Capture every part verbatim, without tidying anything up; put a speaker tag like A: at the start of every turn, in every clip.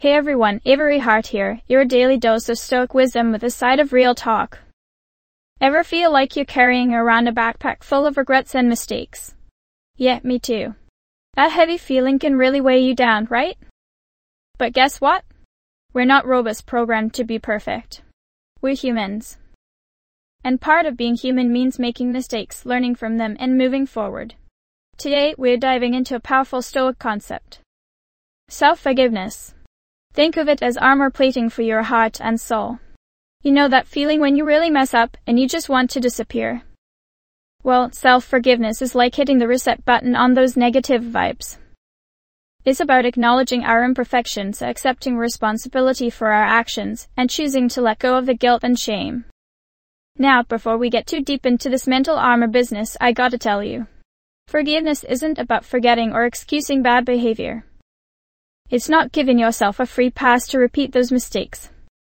A: Hey everyone, Avery Hart here, your daily dose of Stoic wisdom with a side of real talk. Ever feel like you're carrying around a backpack full of regrets and mistakes? Yeah, me too. That heavy feeling can really weigh you down, right? But guess what? We're not robots programmed to be perfect. We're humans. And part of being human means making mistakes, learning from them, and moving forward. Today, we're diving into a powerful Stoic concept. Self-forgiveness. Think of it as armor plating for your heart and soul. You know that feeling when you really mess up and you just want to disappear? Well, self-forgiveness is like hitting the reset button on those negative vibes. It's about acknowledging our imperfections, accepting responsibility for our actions, and choosing to let go of the guilt and shame. Now, before we get too deep into this mental armor business, I gotta tell you. Forgiveness isn't about forgetting or excusing bad behavior. It's not giving yourself a free pass to repeat those mistakes.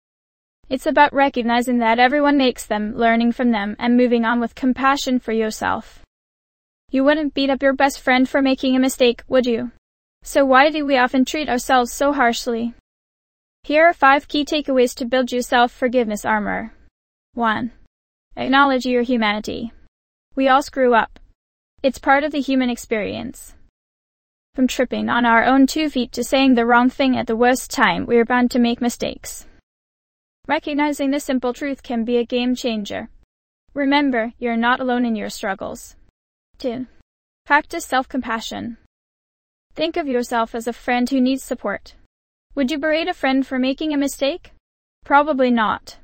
A: It's about recognizing that everyone makes them, learning from them, and moving on with compassion for yourself. You wouldn't beat up your best friend for making a mistake, would you? So why do we often treat ourselves so harshly? Here are five key takeaways to build your self-forgiveness armor. one. Acknowledge your humanity. We all screw up. It's part of the human experience. From tripping on our own two feet to saying the wrong thing at the worst time, we're bound to make mistakes. Recognizing this simple truth can be a game changer. Remember, you're not alone in your struggles. two. Practice self-compassion. Think of yourself as a friend who needs support. Would you berate a friend for making a mistake? Probably not.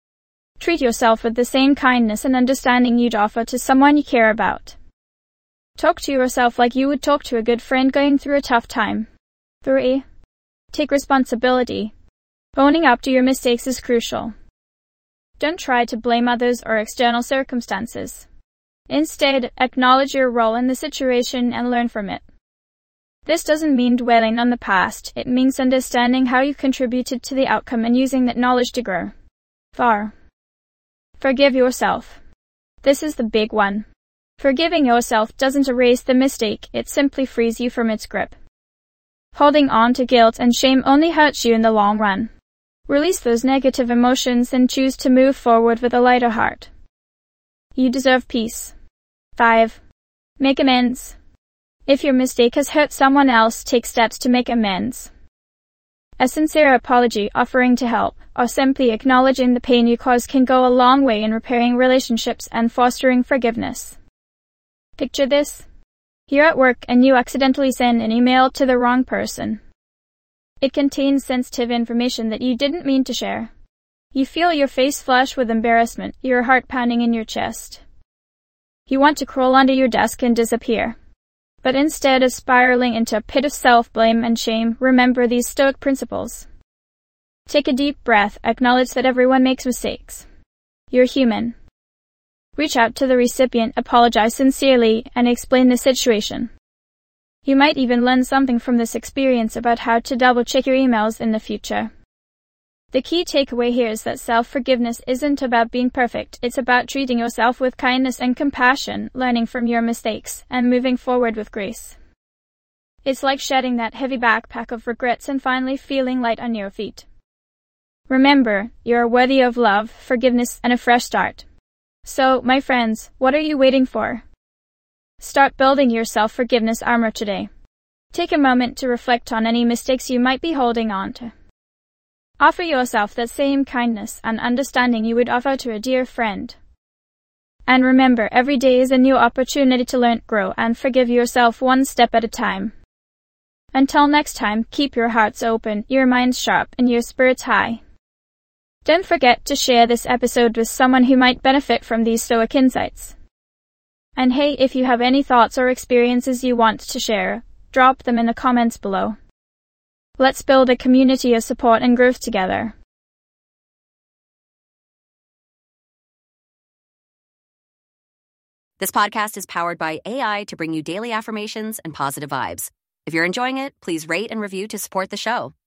A: Treat yourself with the same kindness and understanding you'd offer to someone you care about. Talk to yourself like you would talk to a good friend going through a tough time. three. Take responsibility. Owning up to your mistakes is crucial. Don't try to blame others or external circumstances. Instead, acknowledge your role in the situation and learn from it. This doesn't mean dwelling on the past, it means understanding how you contributed to the outcome and using that knowledge to grow. four. Forgive yourself. This is the big one. Forgiving yourself doesn't erase the mistake, it simply frees you from its grip. Holding on to guilt and shame only hurts you in the long run. Release those negative emotions and choose to move forward with a lighter heart. You deserve peace. five. Make amends. If your mistake has hurt someone else, take steps to make amends. A sincere apology, offering to help, or simply acknowledging the pain you caused can go a long way in repairing relationships and fostering forgiveness. Picture this. You're at work and you accidentally send an email to the wrong person. It contains sensitive information that you didn't mean to share. You feel your face flush with embarrassment, your heart pounding in your chest. You want to crawl under your desk and disappear. But instead of spiraling into a pit of self-blame and shame, remember these Stoic principles. Take a deep breath, acknowledge that everyone makes mistakes. You're human. Reach out to the recipient, apologize sincerely, and explain the situation. You might even learn something from this experience about how to double-check your emails in the future. The key takeaway here is that self-forgiveness isn't about being perfect, it's about treating yourself with kindness and compassion, learning from your mistakes, and moving forward with grace. It's like shedding that heavy backpack of regrets and finally feeling light on your feet. Remember, you're worthy of love, forgiveness, and a fresh start. So, my friends, what are you waiting for? Start building your self-forgiveness armor today. Take a moment to reflect on any mistakes you might be holding on to. Offer yourself that same kindness and understanding you would offer to a dear friend. And remember, every day is a new opportunity to learn, grow, and forgive yourself one step at a time. Until next time, keep your hearts open, your minds sharp, and your spirits high. Don't forget to share this episode with someone who might benefit from these Stoic insights. And hey, if you have any thoughts or experiences you want to share, drop them in the comments below. Let's build a community of support and growth together.
B: This podcast is powered by A I to bring you daily affirmations and positive vibes. If you're enjoying it, please rate and review to support the show.